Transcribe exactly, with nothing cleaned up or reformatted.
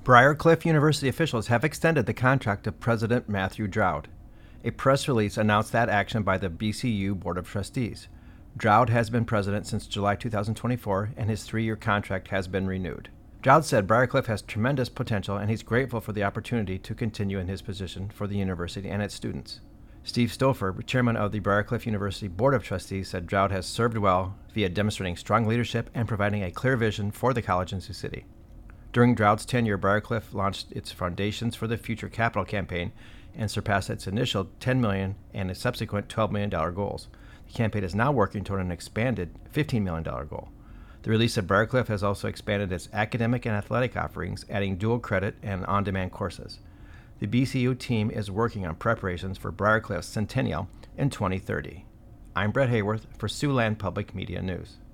Briarcliff University officials have extended the contract of President Matthew Dowd. A press release announced that action by the B C U Board of Trustees. Dowd has been president since July two thousand twenty-four, and his three-year contract has been renewed. Dowd said Briarcliff has tremendous potential, and he's grateful for the opportunity to continue in his position for the university and its students. Steve Stouffer, chairman of the Briarcliff University Board of Trustees, said Dowd has served well via demonstrating strong leadership and providing a clear vision for the college and Sioux City. During Dowd's tenure, Briarcliff launched its Foundations for the Future capital campaign and surpassed its initial ten million dollars and its subsequent twelve million dollars goals. The campaign is now working toward an expanded fifteen million dollars goal. The release of Briarcliff has also expanded its academic and athletic offerings, adding dual credit and on-demand courses. The B C U team is working on preparations for Briarcliff's centennial in twenty thirty. I'm Brett Hayworth for Siouxland Public Media News.